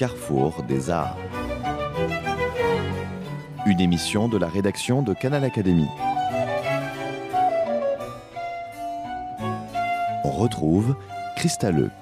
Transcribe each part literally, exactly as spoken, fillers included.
carrefour des arts. Une émission de la rédaction de Canal Académie. On retrouve Christa Leuc.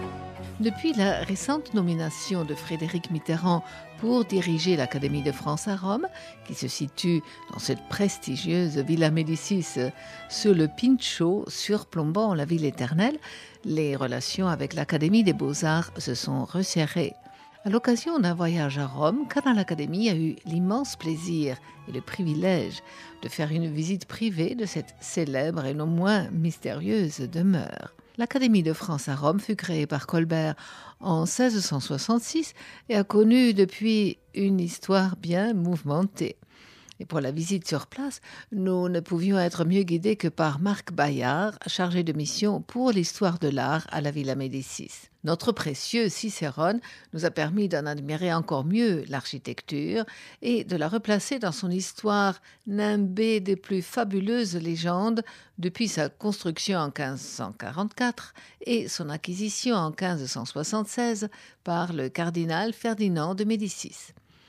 Depuis la récente nomination de Frédéric Mitterrand pour diriger l'Académie de France à Rome, qui se situe dans cette prestigieuse Villa Médicis sur le Pincio, surplombant la ville éternelle, les relations avec l'Académie des Beaux-Arts se sont resserrées. À l'occasion d'un voyage à Rome, Canal Académie a eu l'immense plaisir et le privilège de faire une visite privée de cette célèbre et non moins mystérieuse demeure. L'Académie de France à Rome fut créée par Colbert en seize cent soixante-six et a connu depuis une histoire bien mouvementée. Et pour la visite sur place, nous ne pouvions être mieux guidés que par Marc Bayard, chargé de mission pour l'histoire de l'art à la Villa Médicis. Notre précieux Cicérone nous a permis d'en admirer encore mieux l'architecture et de la replacer dans son histoire nimbée des plus fabuleuses légendes depuis sa construction en quinze cent quarante-quatre et son acquisition en quinze cent soixante-seize par le cardinal Ferdinand de Médicis.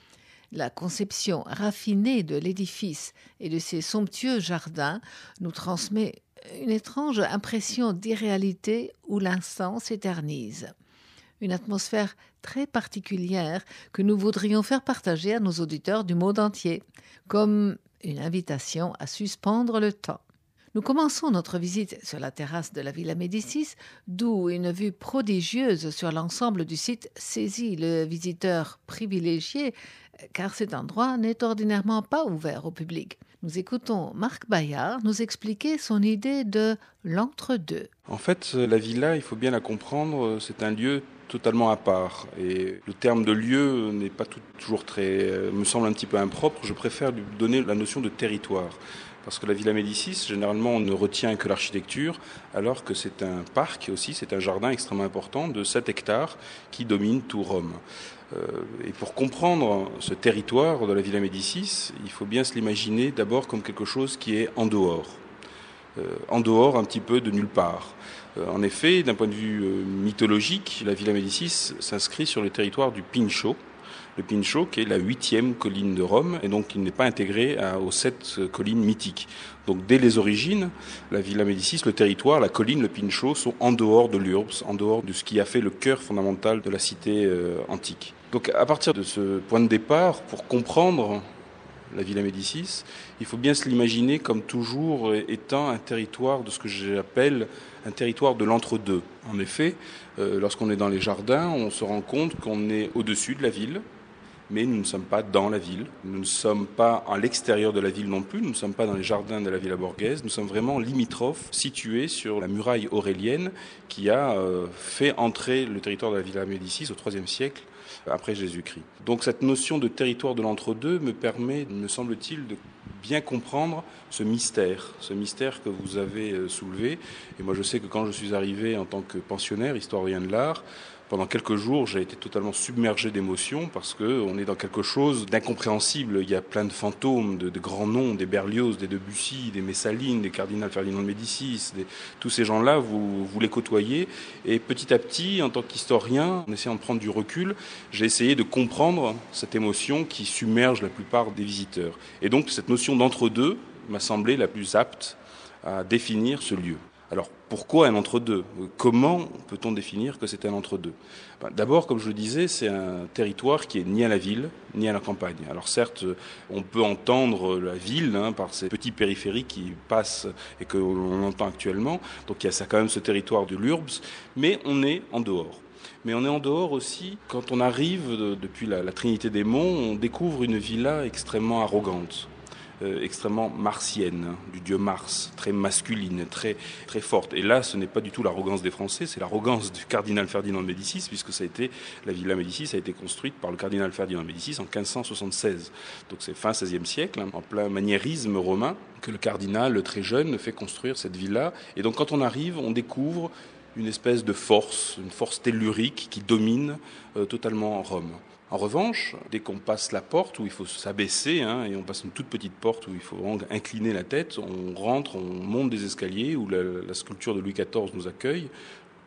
La conception raffinée de l'édifice et de ses somptueux jardins nous transmet une étrange impression d'irréalité où l'instant s'éternise. Une atmosphère très particulière que nous voudrions faire partager à nos auditeurs du monde entier, comme une invitation à suspendre le temps. Nous commençons notre visite sur la terrasse de la Villa Médicis, d'où une vue prodigieuse sur l'ensemble du site saisit le visiteur privilégié, car cet endroit n'est ordinairement pas ouvert au public. Nous écoutons Marc Bayard nous expliquer son idée de l'entre-deux. En fait, la villa, il faut bien la comprendre, c'est un lieu totalement à part. Et le terme de lieu n'est pas tout, toujours très, me semble un petit peu impropre. Je préfère lui donner la notion de territoire. Parce que la Villa Médicis, généralement, on ne retient que l'architecture, alors que c'est un parc aussi, c'est un jardin extrêmement important de sept hectares qui domine tout Rome. Euh, et pour comprendre ce territoire de la Villa Médicis, il faut bien se l'imaginer d'abord comme quelque chose qui est en dehors. Euh, en dehors un petit peu de nulle part. Euh, en effet, d'un point de vue euh, mythologique, la Villa Médicis s'inscrit sur le territoire du Pincio. Le Pincio, qui est la huitième colline de Rome, et donc il n'est pas intégré à, aux sept collines mythiques. Donc dès les origines, la Villa Médicis, le territoire, la colline, le Pincio sont en dehors de l'Urbs, en dehors de ce qui a fait le cœur fondamental de la cité euh, antique. Donc à partir de ce point de départ, pour comprendre la Villa Médicis, il faut bien se l'imaginer comme toujours étant un territoire de ce que j'appelle un territoire de l'entre-deux. En effet, euh, lorsqu'on est dans les jardins, on se rend compte qu'on est au-dessus de la ville, mais nous ne sommes pas dans la ville, nous ne sommes pas à l'extérieur de la ville non plus, nous ne sommes pas dans les jardins de la Villa Borghese, nous sommes vraiment limitrophes, situés sur la muraille aurélienne qui a euh, fait entrer le territoire de la Villa Médicis au troisième siècle après Jésus-Christ. Donc cette notion de territoire de l'entre-deux me permet, me semble-t-il, de bien comprendre ce mystère, ce mystère que vous avez soulevé. Et moi je sais que quand je suis arrivé en tant que pensionnaire, historien de l'art, pendant quelques jours, j'ai été totalement submergé d'émotions parce que on est dans quelque chose d'incompréhensible. Il y a plein de fantômes, de, de grands noms, des Berlioz, des Debussy, des Messalines, des cardinal Ferdinand de Médicis. Des, tous ces gens-là, vous, vous les côtoyez. Et petit à petit, en tant qu'historien, en essayant de prendre du recul, j'ai essayé de comprendre cette émotion qui submerge la plupart des visiteurs. Et donc, cette notion d'entre-deux m'a semblé la plus apte à définir ce lieu. Alors, pourquoi un entre-deux ? Comment peut-on définir que c'est un entre-deux ? ben, D'abord, comme je le disais, c'est un territoire qui est ni à la ville, ni à la campagne. Alors certes, on peut entendre la ville hein, par ces petits périphériques qui passent et que l'on entend actuellement. Donc il y a ça, quand même ce territoire de l'Urbs, mais on est en dehors. Mais on est en dehors aussi, quand on arrive de, depuis la, la Trinité des Monts, on découvre une villa extrêmement arrogante. Euh, extrêmement martienne, hein, du dieu Mars, très masculine, très, très forte. Et là, ce n'est pas du tout l'arrogance des Français, c'est l'arrogance du cardinal Ferdinand de Médicis, puisque ça a été, la Villa Médicis a été construite par le cardinal Ferdinand de Médicis en quinze cent soixante-seize. Donc c'est fin seizième siècle, hein, en plein maniérisme romain, que le cardinal, très jeune, fait construire cette villa. Et donc quand on arrive, on découvre une espèce de force, une force tellurique qui domine euh, totalement Rome. En revanche, dès qu'on passe la porte où il faut s'abaisser, hein, et on passe une toute petite porte où il faut vraiment incliner la tête, on rentre, on monte des escaliers où la, la sculpture de Louis quatorze nous accueille.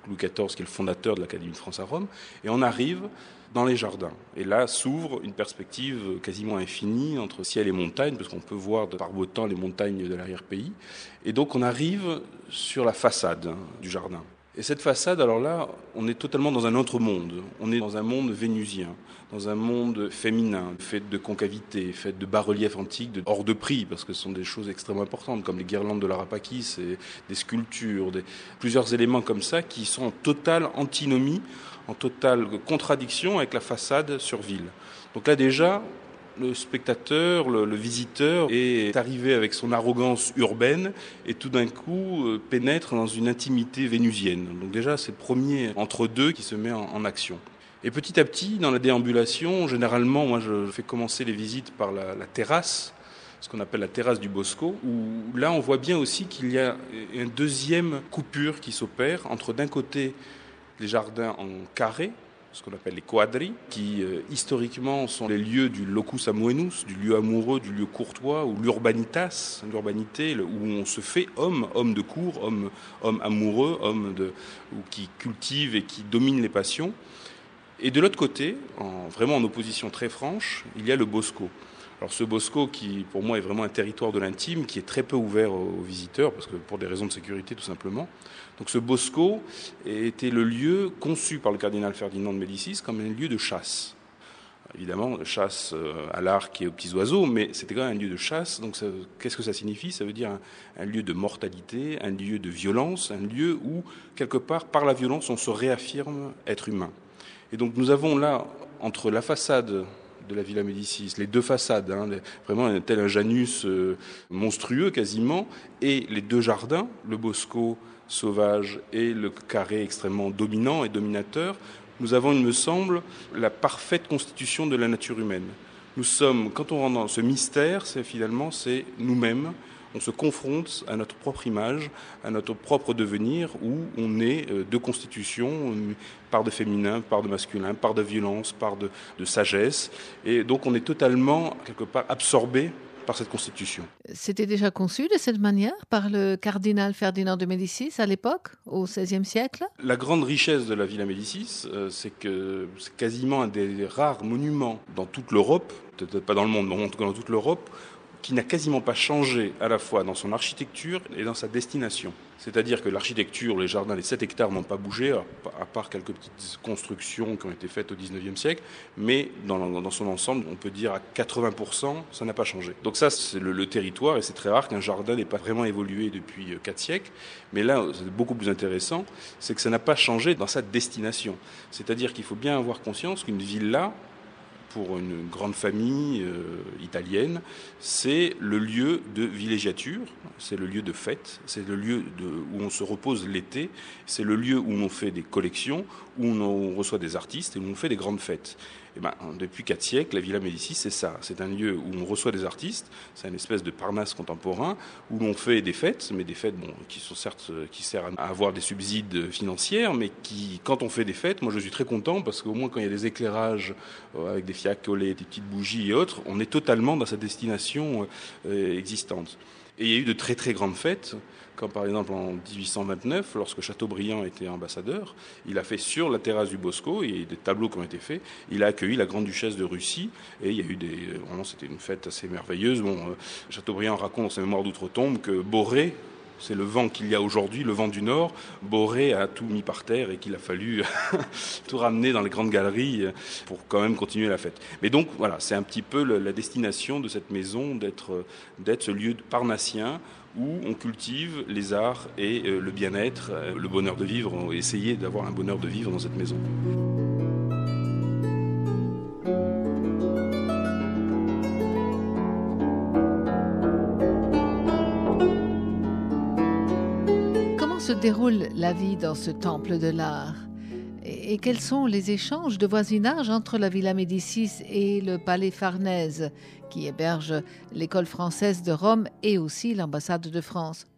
Louis quatorze, qui est le fondateur de l'Académie de France à Rome, et on arrive dans les jardins. Et là s'ouvre une perspective quasiment infinie entre ciel et montagne, parce qu'on peut voir de par beau temps les montagnes de l'arrière-pays. Et donc on arrive sur la façade hein, du jardin. Et cette façade, alors là, on est totalement dans un autre monde. On est dans un monde vénusien, dans un monde féminin, fait de concavité, fait de bas-reliefs antiques, de hors de prix, parce que ce sont des choses extrêmement importantes, comme les guirlandes de l'Arapakis, et des sculptures, des, plusieurs éléments comme ça qui sont en totale antinomie, en totale contradiction avec la façade sur ville. Donc là déjà, le spectateur, le, le visiteur est arrivé avec son arrogance urbaine et tout d'un coup euh, pénètre dans une intimité vénusienne. Donc déjà, c'est le premier entre-deux qui se met en, en action. Et petit à petit, dans la déambulation, généralement, moi je fais commencer les visites par la, la terrasse, ce qu'on appelle la terrasse du Bosco, où là on voit bien aussi qu'il y a une deuxième coupure qui s'opère entre d'un côté les jardins en carré, ce qu'on appelle les quadri, qui euh, historiquement sont les lieux du locus amoenus, du lieu amoureux, du lieu courtois, ou l'urbanitas, l'urbanité, le, où on se fait homme, homme de cour, homme, homme amoureux, homme de, ou qui cultive et qui domine les passions. Et de l'autre côté, en, vraiment en opposition très franche, il y a le Bosco. Alors ce Bosco qui, pour moi, est vraiment un territoire de l'intime, qui est très peu ouvert aux visiteurs, parce que pour des raisons de sécurité, tout simplement. Donc ce Bosco était le lieu conçu par le cardinal Ferdinand de Médicis comme un lieu de chasse. Évidemment, chasse à l'arc et aux petits oiseaux, mais c'était quand même un lieu de chasse. Donc ça, qu'est-ce que ça signifie ? Ça veut dire un, un lieu de mortalité, un lieu de violence, un lieu où, quelque part, par la violence, on se réaffirme être humain. Et donc nous avons là, entre la façade de la Villa Médicis, les deux façades, hein, vraiment tel un Janus euh, monstrueux quasiment, et les deux jardins, le Bosco sauvage et le carré extrêmement dominant et dominateur, nous avons, il me semble, la parfaite constitution de la nature humaine. Nous sommes, quand on rentre dans ce mystère, c'est finalement c'est nous-mêmes. On se confronte à notre propre image, à notre propre devenir, où on est de constitution, part de féminin, part de masculin, part de violence, part de, de sagesse. Et donc on est totalement, quelque part, absorbé par cette constitution. C'était déjà conçu de cette manière par le cardinal Ferdinand de Médicis à l'époque, au seizième siècle ? La grande richesse de la Villa Médicis, euh, c'est que c'est quasiment un des rares monuments dans toute l'Europe, peut-être pas dans le monde, mais en tout cas dans toute l'Europe, qui n'a quasiment pas changé à la fois dans son architecture et dans sa destination. C'est-à-dire que l'architecture, les jardins, les sept hectares n'ont pas bougé, à part quelques petites constructions qui ont été faites au dix-neuvième siècle, mais dans, dans son ensemble, on peut dire à quatre-vingts pour cent, ça n'a pas changé. Donc ça, c'est le, le territoire, et c'est très rare qu'un jardin n'ait pas vraiment évolué depuis quatre siècles. Mais là, c'est beaucoup plus intéressant, c'est que ça n'a pas changé dans sa destination. C'est-à-dire qu'il faut bien avoir conscience qu'une villa, pour une grande famille euh, italienne, c'est le lieu de villégiature, c'est le lieu de fête, c'est le lieu de, où on se repose l'été, c'est le lieu où on fait des collections, où on reçoit des artistes et où on fait des grandes fêtes. Et ben, depuis quatre siècles, la Villa Médicis, c'est ça. C'est un lieu où on reçoit des artistes, c'est une espèce de Parnasse contemporain, où l'on fait des fêtes, mais des fêtes bon, qui sont certes qui servent à avoir des subsides financiers, mais qui, quand on fait des fêtes, moi je suis très content parce qu'au moins quand il y a des éclairages euh, avec des fiacolets, des petites bougies et autres, on est totalement dans sa destination euh, existante. Et il y a eu de très très grandes fêtes, comme par exemple en dix-huit cent vingt-neuf, lorsque Chateaubriand était ambassadeur, il a fait sur la terrasse du Bosco, il y a des tableaux qui ont été faits, il a accueilli la grande duchesse de Russie, et il y a eu des, vraiment c'était une fête assez merveilleuse. Bon, euh, Chateaubriand raconte dans ses mémoires d'outre-tombe que Boré, c'est le vent qu'il y a aujourd'hui, le vent du Nord, Boré a tout mis par terre et qu'il a fallu tout ramener dans les grandes galeries pour quand même continuer la fête. Mais donc voilà, c'est un petit peu la destination de cette maison d'être, d'être ce lieu parnassien où on cultive les arts et le bien-être, le bonheur de vivre, essayer d'avoir un bonheur de vivre dans cette maison. Se déroule la vie dans ce temple de l'art et, et quels sont les échanges de voisinage entre la Villa Médicis et le Palais Farnèse qui héberge l'école française de Rome et aussi l'ambassade de France ?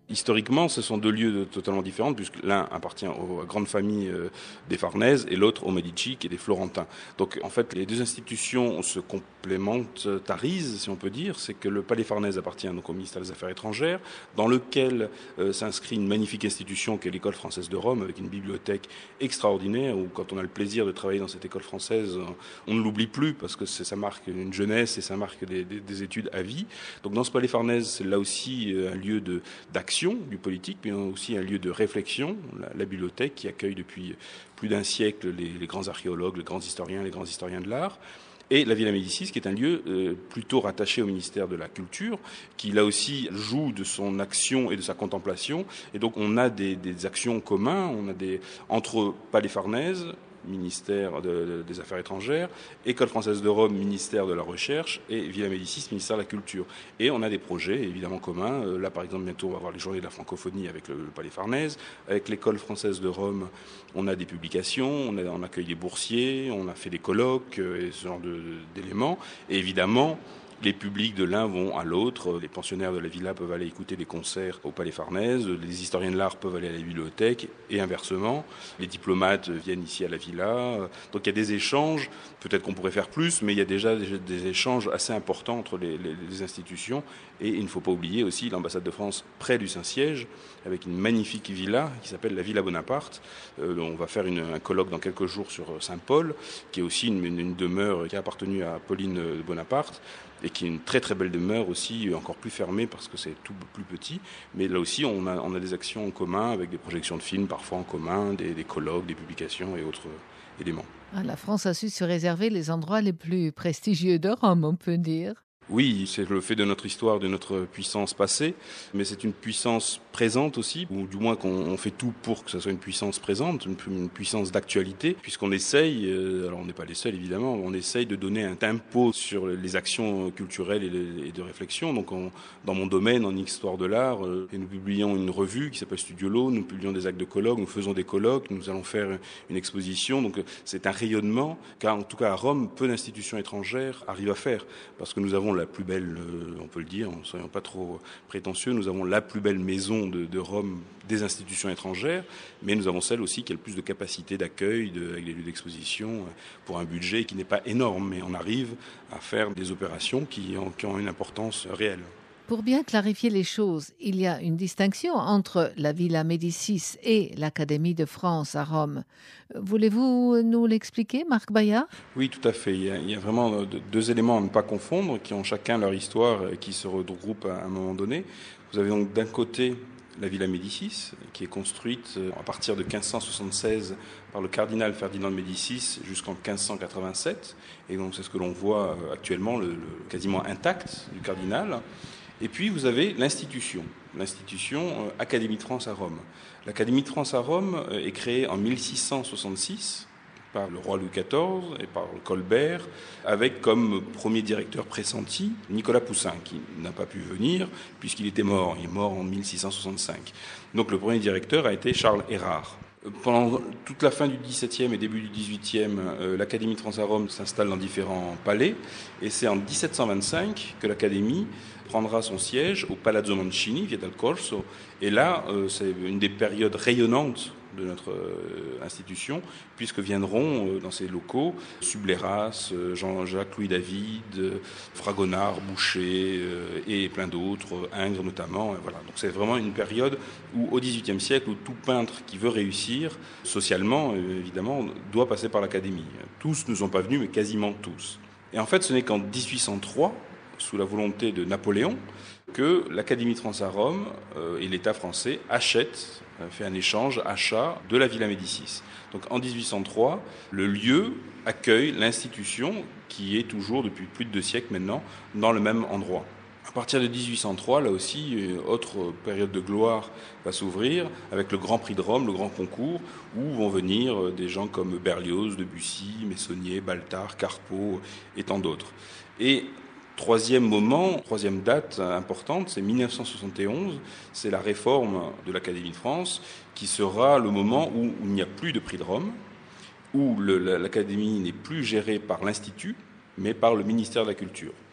Historiquement, ce sont deux lieux totalement différents, puisque l'un appartient aux grandes familles euh, des Farnèse et l'autre aux Médicis, qui est des Florentins. Donc, en fait, les deux institutions se complémentarisent, si on peut dire. C'est que le Palais Farnèse appartient donc au ministère des Affaires étrangères, dans lequel euh, s'inscrit une magnifique institution qui est l'École française de Rome, avec une bibliothèque extraordinaire, où quand on a le plaisir de travailler dans cette école française, on ne l'oublie plus, parce que c'est, ça marque une jeunesse et ça marque des, des, des études à vie. Donc, dans ce Palais Farnèse, c'est là aussi un lieu de, d'action du politique, mais aussi un lieu de réflexion, la, la bibliothèque qui accueille depuis plus d'un siècle les, les grands archéologues, les grands historiens, les grands historiens de l'art, et la Villa Médicis, qui est un lieu euh, plutôt rattaché au ministère de la Culture, qui là aussi joue de son action et de sa contemplation, et donc on a des, des actions communs, on a des entre Palais Farnèse, ministère de, de, des Affaires étrangères, École française de Rome, ministère de la Recherche, et Villa Médicis, ministère de la Culture. Et on a des projets évidemment communs. Là, par exemple, bientôt, on va avoir les Journées de la francophonie avec le, le Palais Farnèse. Avec l'École française de Rome, on a des publications, on, a, on accueille des boursiers, on a fait des colloques et ce genre de, de, d'éléments. Et évidemment, les publics de l'un vont à l'autre. Les pensionnaires de la villa peuvent aller écouter des concerts au Palais Farnèse. Les historiens de l'art peuvent aller à la bibliothèque et inversement. Les diplomates viennent ici à la villa. Donc il y a des échanges. Peut-être qu'on pourrait faire plus, mais il y a déjà des, des échanges assez importants entre les, les, les institutions. Et il ne faut pas oublier aussi l'ambassade de France près du Saint-Siège, avec une magnifique villa qui s'appelle la Villa Bonaparte. Euh, on va faire une, un colloque dans quelques jours sur Saint-Paul, qui est aussi une, une, une demeure qui a appartenu à Pauline Bonaparte, et qui est une très très belle demeure aussi, encore plus fermée parce que c'est tout plus petit. Mais là aussi, on a, on a des actions en commun, avec des projections de films parfois en commun, des, des colloques, des publications et autres éléments. La France a su se réserver les endroits les plus prestigieux de Rome, on peut dire. Oui, c'est le fait de notre histoire, de notre puissance passée, mais c'est une puissance présente aussi, ou du moins qu'on fait tout pour que ça soit une puissance présente, une, une puissance d'actualité, puisqu'on essaye, euh, alors on n'est pas les seuls évidemment, on essaye de donner un tempo sur les actions culturelles et, les, et de réflexion. Donc on, dans mon domaine, en histoire de l'art, euh, et nous publions une revue qui s'appelle Studiolo, nous publions des actes de colloques, nous faisons des colloques, nous allons faire une exposition, donc c'est un rayonnement, car en tout cas à Rome, peu d'institutions étrangères arrivent à faire, parce que nous avons la plus belle, on peut le dire, ne soyons pas trop prétentieux, nous avons la plus belle maison de, de Rome des institutions étrangères, mais nous avons celle aussi qui a le plus de capacité d'accueil, de, avec des lieux d'exposition, pour un budget qui n'est pas énorme, mais on arrive à faire des opérations qui ont, qui ont une importance réelle. Pour bien clarifier les choses, il y a une distinction entre la Villa Médicis et l'Académie de France à Rome. Voulez-vous nous l'expliquer, Marc Bayard ? Oui, tout à fait. Il y a, il y a vraiment deux éléments à ne pas confondre, qui ont chacun leur histoire et qui se regroupent à un moment donné. Vous avez donc d'un côté la Villa Médicis, qui est construite à partir de quinze cent soixante-seize par le cardinal Ferdinand de Médicis jusqu'en quinze cent quatre-vingt-sept. Et donc c'est ce que l'on voit actuellement, le, le quasiment intact du cardinal. Et puis vous avez l'institution, l'institution euh, Académie de France à Rome. L'Académie de France à Rome euh, est créée en mille six cent soixante-six par le roi Louis quatorze et par Colbert, avec comme premier directeur pressenti Nicolas Poussin, qui n'a pas pu venir puisqu'il était mort. Il est mort en mille six cent soixante-cinq. Donc le premier directeur a été Charles Erard. Pendant toute la fin du dix-septième et début du dix-huitième, euh, l'Académie de France à Rome s'installe dans différents palais, et c'est en dix-sept cent vingt-cinq que l'Académie prendra son siège au Palazzo Mancini, Via del Corso, et là, euh, c'est une des périodes rayonnantes de notre euh, institution, puisque viendront euh, dans ces locaux Subleras, euh, Jean-Jacques Louis David, euh, Fragonard, Boucher euh, et plein d'autres, euh, Ingres notamment. Et voilà. Donc c'est vraiment une période où, au dix-huitième siècle, où tout peintre qui veut réussir, socialement euh, évidemment, doit passer par l'Académie. Tous ne sont pas venus, mais quasiment tous. Et en fait, ce n'est qu'en dix-huit cent trois, sous la volonté de Napoléon, que l'Académie de France à Rome euh, et l'État français achètent, euh, fait un échange, achat de la Villa Médicis. Donc en dix-huit cent trois, le lieu accueille l'institution qui est toujours, depuis plus de deux siècles maintenant, dans le même endroit. À partir de dix-huit cent trois, là aussi, une autre période de gloire va s'ouvrir avec le Grand Prix de Rome, le grand concours, où vont venir des gens comme Berlioz, Debussy, Meissonier, Baltard, Carpeaux et tant d'autres. Et troisième moment, troisième date importante, c'est mille neuf cent soixante et onze, c'est la réforme de l'Académie de France, qui sera le moment où, où il n'y a plus de prix de Rome, où le, l'Académie n'est plus gérée par l'Institut, mais par le ministère de la Culture.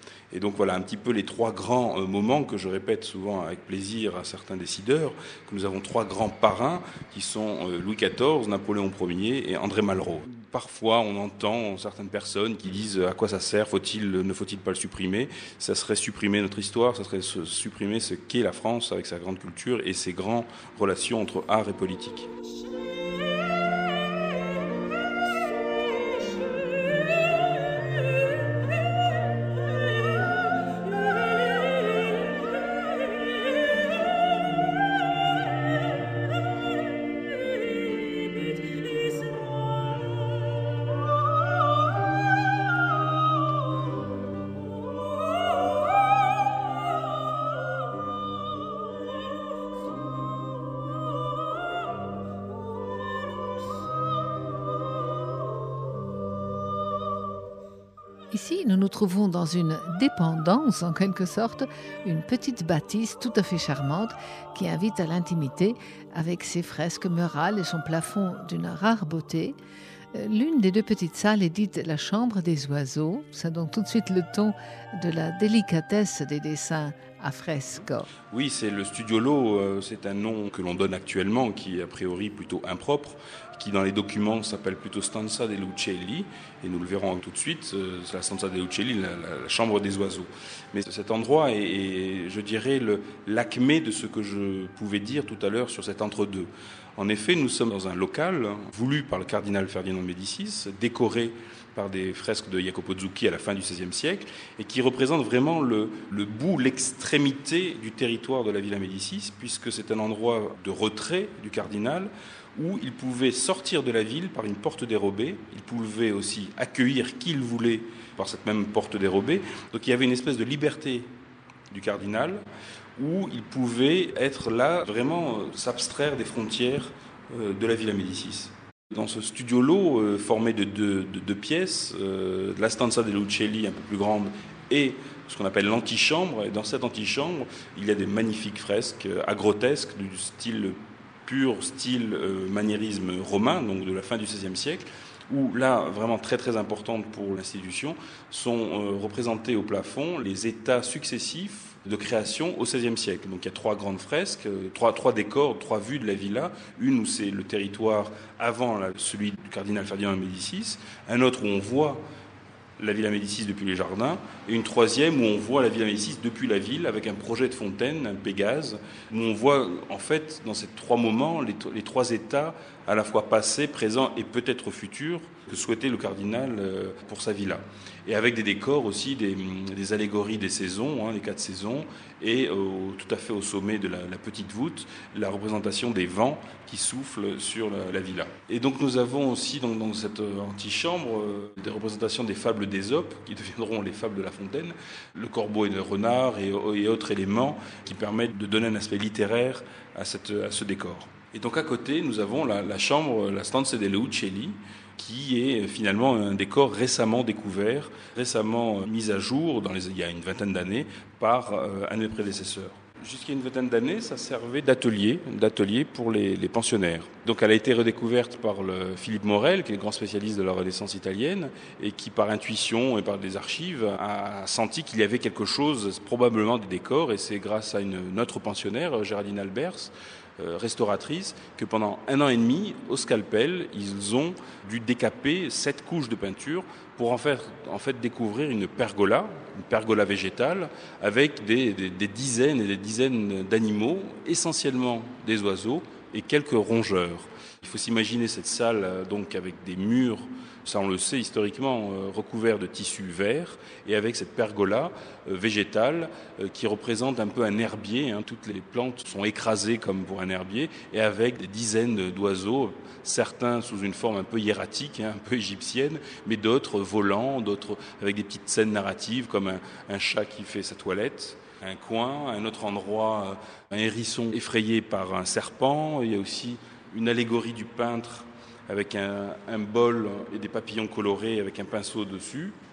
Et donc voilà un petit peu les trois grands moments que je répète souvent avec plaisir à certains décideurs, que nous avons trois grands parrains qui sont Louis quatorze, Napoléon Ier et André Malraux. Parfois on entend certaines personnes qui disent à quoi ça sert, faut-il, ne faut-il pas le supprimer? Ça serait supprimer notre histoire, ça serait supprimer ce qu'est la France avec sa grande culture et ses grandes relations entre art et politique. Ici, nous nous trouvons dans une dépendance, en quelque sorte, une petite bâtisse tout à fait charmante qui invite à l'intimité avec ses fresques murales et son plafond d'une rare beauté. L'une des deux petites salles est dite la chambre des oiseaux. Ça donne tout de suite le ton de la délicatesse des dessins à fresque. Oui, c'est le Studiolo, c'est un nom que l'on donne actuellement, qui est a priori plutôt impropre, qui dans les documents s'appelle plutôt Stanza degli Uccelli, et nous le verrons tout de suite, c'est la Stanza degli Uccelli, la, la, la chambre des oiseaux. Mais cet endroit est, est je dirais, le, l'acmé de ce que je pouvais dire tout à l'heure sur cet entre-deux. En effet, nous sommes dans un local voulu par le cardinal Ferdinand de Médicis, décoré par des fresques de Jacopo Zucchi à la fin du seizième siècle, et qui représente vraiment le, le bout, l'extrémité du territoire de la Villa Médicis, puisque c'est un endroit de retrait du cardinal, où il pouvait sortir de la ville par une porte dérobée, il pouvait aussi accueillir qui il voulait par cette même porte dérobée, donc il y avait une espèce de liberté du cardinal, où il pouvait être là, vraiment euh, s'abstraire des frontières euh, de la Villa Médicis. Dans ce studiolo euh, formé de deux, de deux pièces, euh, la Stanza degli Uccelli un peu plus grande et ce qu'on appelle l'antichambre, et dans cette antichambre, il y a des magnifiques fresques euh, agrotesques du style pur, style euh, maniérisme romain, donc de la fin du seizième siècle, où là, vraiment très très importante pour l'institution, sont euh, représentés au plafond les états successifs de création au seizième siècle. Donc il y a trois grandes fresques, euh, trois, trois décors, trois vues de la villa. Une où c'est le territoire avant la, celui du cardinal Ferdinand de Médicis, un autre où on voit la Villa Médicis depuis les jardins, et une troisième où on voit la Villa Médicis depuis la ville, avec un projet de fontaine, un Pégase, où on voit en fait dans ces trois moments les, les trois états à la fois passé, présent et peut-être futur que souhaitait le cardinal pour sa villa. Et avec des décors aussi, des, des allégories des saisons, hein, les quatre saisons, et au, tout à fait au sommet de la, la petite voûte, la représentation des vents qui soufflent sur la, la villa. Et donc nous avons aussi dans, dans cette antichambre euh, des représentations des fables d'Ésope, qui deviendront les fables de La Fontaine, le corbeau et le renard et, et autres éléments qui permettent de donner un aspect littéraire à, cette, à ce décor. Et donc à côté, nous avons la, la chambre, la Stanza degli Uccelli, qui est finalement un décor récemment découvert, récemment mis à jour, dans les, il y a une vingtaine d'années, par euh, un de mes prédécesseurs. Jusqu'à une vingtaine d'années, ça servait d'atelier, d'atelier pour les, les pensionnaires. Donc elle a été redécouverte par le Philippe Morel, qui est le grand spécialiste de la Renaissance italienne, et qui par intuition et par des archives a senti qu'il y avait quelque chose, probablement des décors, et c'est grâce à une, une autre pensionnaire, Géraldine Albers, restauratrice, que pendant un an et demi, au scalpel, ils ont dû décaper sept couches de peinture pour en faire en fait découvrir une pergola, une pergola végétale, avec des, des, des dizaines et des dizaines d'animaux, essentiellement des oiseaux et quelques rongeurs. Il faut s'imaginer cette salle donc avec des murs, ça on le sait historiquement, euh, recouverts de tissu vert, et avec cette pergola euh, végétale euh, qui représente un peu un herbier. Hein. Toutes les plantes sont écrasées comme pour un herbier, et avec des dizaines d'oiseaux, certains sous une forme un peu hiératique, hein, un peu égyptienne, mais d'autres volants, d'autres avec des petites scènes narratives comme un, un chat qui fait sa toilette. Un coin, un autre endroit, un hérisson effrayé par un serpent. Il y a aussi une allégorie du peintre avec un, un bol et des papillons colorés avec un pinceau dessus.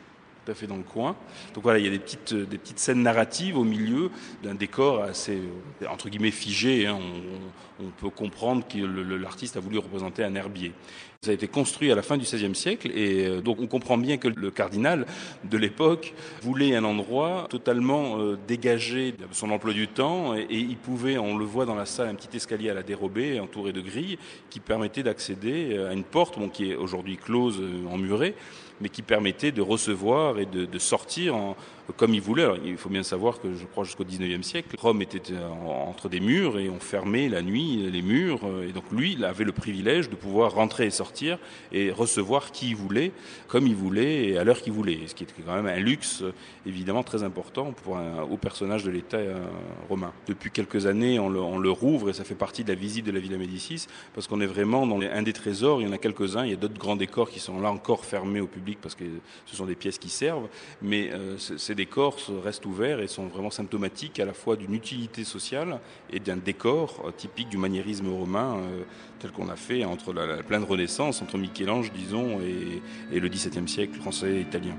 tout à fait dans le coin. Donc voilà, il y a des petites, des petites scènes narratives au milieu d'un décor assez, entre guillemets, figé. Hein. On, on peut comprendre que le, l'artiste a voulu représenter un herbier. Ça a été construit à la fin du seizième siècle et donc on comprend bien que le cardinal de l'époque voulait un endroit totalement euh, dégagé de son emploi du temps et, et il pouvait, on le voit dans la salle, un petit escalier à la dérobée entouré de grilles qui permettait d'accéder à une porte bon, qui est aujourd'hui close, euh, emmurée, mais qui permettait de recevoir et de, de sortir en, comme il voulait. Alors, il faut bien savoir que je crois jusqu'au dix-neuvième siècle, Rome était en, entre des murs et on fermait la nuit les murs. Et donc lui, il avait le privilège de pouvoir rentrer et sortir et recevoir qui il voulait, comme il voulait et à l'heure qu'il voulait. Ce qui était quand même un luxe évidemment très important pour un haut personnage de l'État romain. Depuis quelques années, on le, on le rouvre et ça fait partie de la visite de la Villa Médicis parce qu'on est vraiment dans les, un des trésors. Il y en a quelques-uns. Il y a d'autres grands décors qui sont là encore fermés au public parce que ce sont des pièces qui servent, mais euh, ces décors restent ouverts et sont vraiment symptomatiques à la fois d'une utilité sociale et d'un décor euh, typique du maniérisme romain euh, tel qu'on a fait entre la, la pleine Renaissance, entre Michel-Ange, disons, et, et le dix-septième siècle français et italien.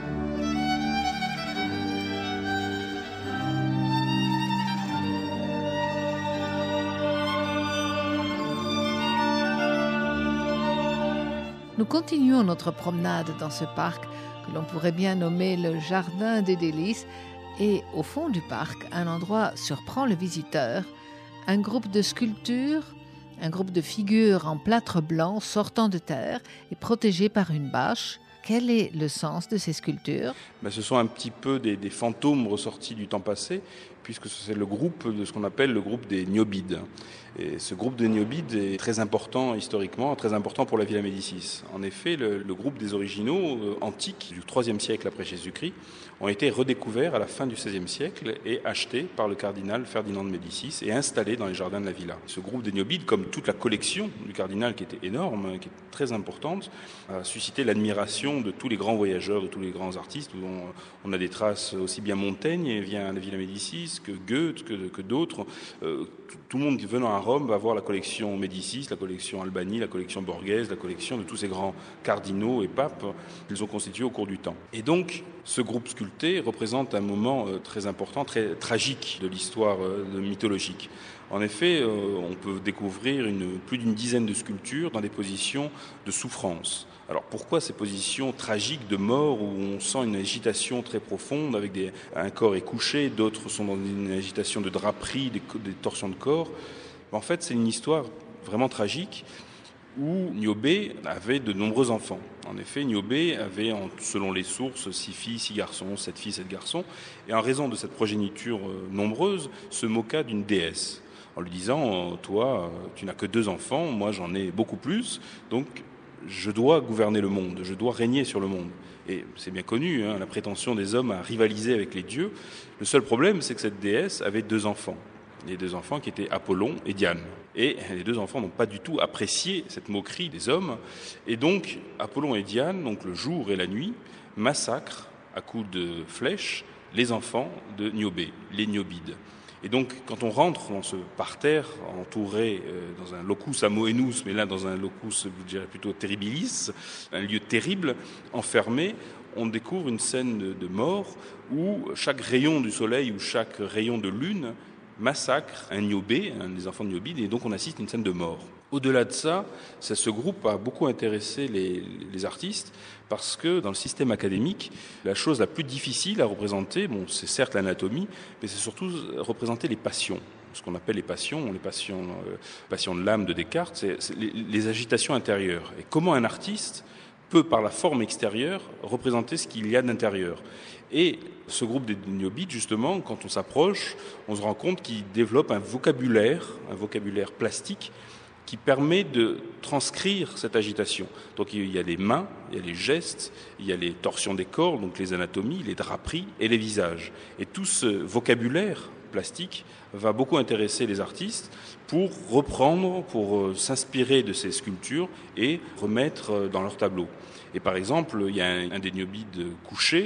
Nous continuons notre promenade dans ce parc que l'on pourrait bien nommer le Jardin des Délices et au fond du parc, un endroit surprend le visiteur, un groupe de sculptures, un groupe de figures en plâtre blanc sortant de terre et protégées par une bâche. Quel est le sens de ces sculptures ? Ben, ce sont un petit peu des, des fantômes ressortis du temps passé, puisque c'est le groupe de ce qu'on appelle le groupe des Niobides. Et ce groupe de Niobides est très important historiquement, très important pour la Villa Médicis. En effet, le, le groupe des originaux euh, antiques du troisième siècle après Jésus-Christ ont été redécouverts à la fin du seizième siècle et achetés par le cardinal Ferdinand de Médicis et installés dans les jardins de la villa. Ce groupe des Niobides, comme toute la collection du cardinal qui était énorme, qui est très importante, a suscité l'admiration de tous les grands voyageurs, de tous les grands artistes. Dont on a des traces aussi bien Montaigne vient à la Villa Médicis que Goethe, que, que d'autres. Euh, tout, tout le monde venant à Rome va voir la collection Médicis, la collection Albani, la collection Borghese, la collection de tous ces grands cardinaux et papes qu'ils ont constitués au cours du temps. Et donc, ce groupe sculpté représente un moment euh, très important, très tragique de l'histoire euh, mythologique. En effet, euh, on peut découvrir une, plus d'une dizaine de sculptures dans des positions de souffrance. Alors pourquoi ces positions tragiques de mort où on sent une agitation très profonde avec des, un corps est couché, d'autres sont dans une agitation de draperie, des, des torsions de corps. En fait, c'est une histoire vraiment tragique où Niobé avait de nombreux enfants. En effet, Niobé avait, selon les sources, six filles, six garçons, sept filles, sept garçons, et en raison de cette progéniture nombreuse, se moqua d'une déesse, en lui disant « Toi, tu n'as que deux enfants, moi j'en ai beaucoup plus, donc je dois gouverner le monde, je dois régner sur le monde. » Et c'est bien connu, hein, la prétention des hommes à rivaliser avec les dieux. Le seul problème, c'est que cette déesse avait deux enfants. Les deux enfants qui étaient Apollon et Diane. Et les deux enfants n'ont pas du tout apprécié cette moquerie des hommes. Et donc, Apollon et Diane, donc le jour et la nuit, massacrent à coups de flèches les enfants de Niobé, les Niobides. Et donc, quand on rentre dans ce parterre, entouré euh, dans un locus amoenus, mais là dans un locus, je dirais plutôt terribilis, un lieu terrible, enfermé, on découvre une scène de, de mort où chaque rayon du soleil ou chaque rayon de lune massacre un Niobé, un des enfants de Niobides, et donc on assiste à une scène de mort. Au-delà de ça, ça, ce groupe a beaucoup intéressé les, les artistes parce que dans le système académique, la chose la plus difficile à représenter, bon, c'est certes l'anatomie, mais c'est surtout représenter les passions. Ce qu'on appelle les passions, les passions, euh, passions de l'âme de Descartes, c'est, c'est les, les agitations intérieures. Et comment un artiste peut, par la forme extérieure, représenter ce qu'il y a d'intérieur. Et ce groupe des Niobides, justement, quand on s'approche, on se rend compte qu'il développe un vocabulaire, un vocabulaire plastique, qui permet de transcrire cette agitation. Donc il y a les mains, il y a les gestes, il y a les torsions des corps, donc les anatomies, les draperies et les visages. Et tout ce vocabulaire plastique va beaucoup intéresser les artistes pour reprendre, pour s'inspirer de ces sculptures et remettre dans leur tableau. Et par exemple, il y a un, un des Niobides couchés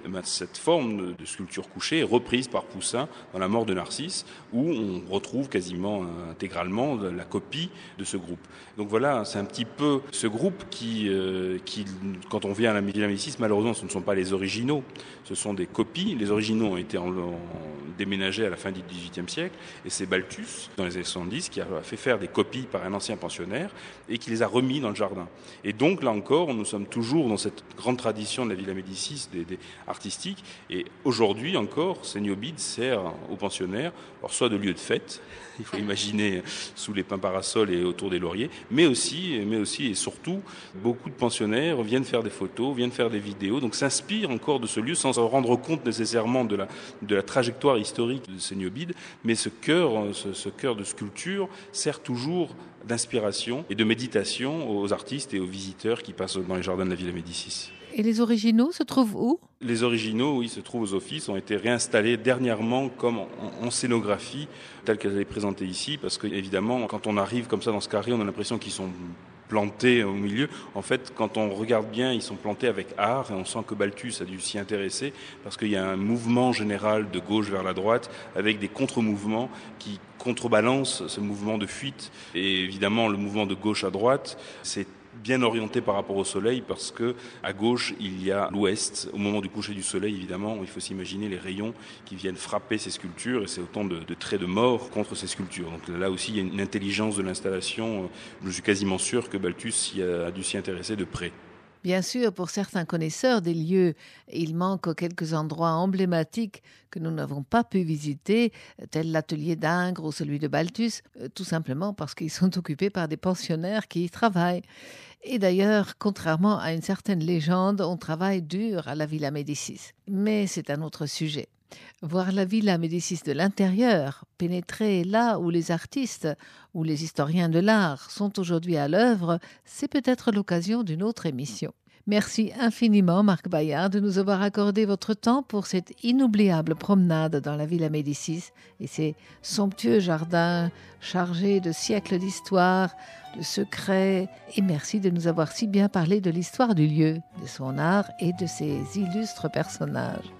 eh ben, cette forme de, de sculpture couchée est reprise par Poussin dans La mort de Narcisse, où on retrouve quasiment euh, intégralement la copie de ce groupe. Donc voilà, c'est un petit peu ce groupe qui, euh, qui quand on vient à la Villa Médicis, malheureusement, ce ne sont pas les originaux, ce sont des copies. Les originaux ont été en, en, déménagés à la fin du dix-huitième siècle, et c'est Balthus, dans les années soixante-dix, qui a fait faire des copies par un ancien pensionnaire et qui les a remis dans le jardin. Et donc, là encore, nous sommes toujours dans cette grande tradition de la Villa Médicis, des, des artistique, et aujourd'hui encore, Seignobid sert aux pensionnaires, alors soit de lieu de fête, il faut imaginer sous les pins parasols et autour des lauriers, mais aussi, mais aussi et surtout, beaucoup de pensionnaires viennent faire des photos, viennent faire des vidéos, donc s'inspirent encore de ce lieu sans se rendre compte nécessairement de la, de la trajectoire historique de Seignobid, mais ce cœur, ce, ce cœur de sculpture sert toujours d'inspiration et de méditation aux artistes et aux visiteurs qui passent dans les jardins de la Villa Médicis. Et les originaux se trouvent où ? Les originaux, oui, se trouvent aux offices, ont été réinstallés dernièrement comme en, en scénographie, telle qu'elle est présentée ici, parce que évidemment, quand on arrive comme ça dans ce carré, on a l'impression qu'ils sont plantés au milieu. En fait, quand on regarde bien, ils sont plantés avec art, et on sent que Balthus a dû s'y intéresser, parce qu'il y a un mouvement général de gauche vers la droite, avec des contre-mouvements qui contrebalancent ce mouvement de fuite. Et évidemment, le mouvement de gauche à droite, c'est bien orienté par rapport au soleil, parce que à gauche il y a l'ouest. Au moment du coucher du soleil, évidemment, il faut s'imaginer les rayons qui viennent frapper ces sculptures, et c'est autant de, de traits de mort contre ces sculptures. Donc là aussi il y a une intelligence de l'installation. Je suis quasiment sûr que Balthus y a, a dû s'y intéresser de près. Bien sûr, pour certains connaisseurs des lieux, il manque quelques endroits emblématiques que nous n'avons pas pu visiter, tel l'atelier d'Ingres ou celui de Balthus, tout simplement parce qu'ils sont occupés par des pensionnaires qui y travaillent. Et d'ailleurs, contrairement à une certaine légende, on travaille dur à la Villa Médicis. Mais c'est un autre sujet. Voir la Villa Médicis de l'intérieur, pénétrer là où les artistes ou les historiens de l'art sont aujourd'hui à l'œuvre, c'est peut-être l'occasion d'une autre émission. Merci infiniment, Marc Bayard, de nous avoir accordé votre temps pour cette inoubliable promenade dans la Villa Médicis et ces somptueux jardins chargés de siècles d'histoire, de secrets. Et merci de nous avoir si bien parlé de l'histoire du lieu, de son art et de ses illustres personnages.